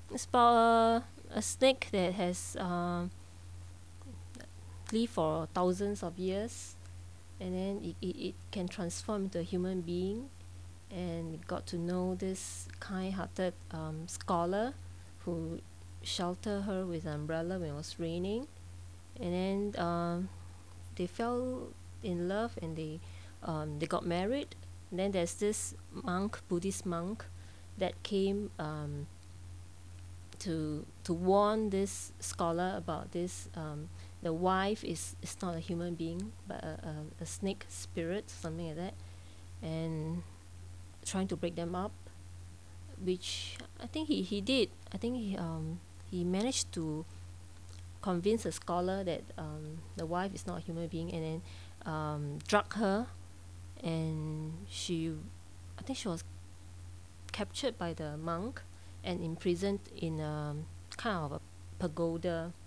It's about a snake that has lived for thousands of years, and then it can transform into a human being, and got to know this kind-hearted scholar who sheltered her with an umbrella when it was raining, and then they fell in love, and they got married. And then there's this monk, Buddhist monk, that came to warn this scholar about this. The wife is not a human being, but a snake spirit, something like that, and trying to break them up, which I think he did. I think he managed to convince a scholar that the wife is not a human being, and then drug her, and I think she was captured by the monk and imprisoned in kind of a pagoda.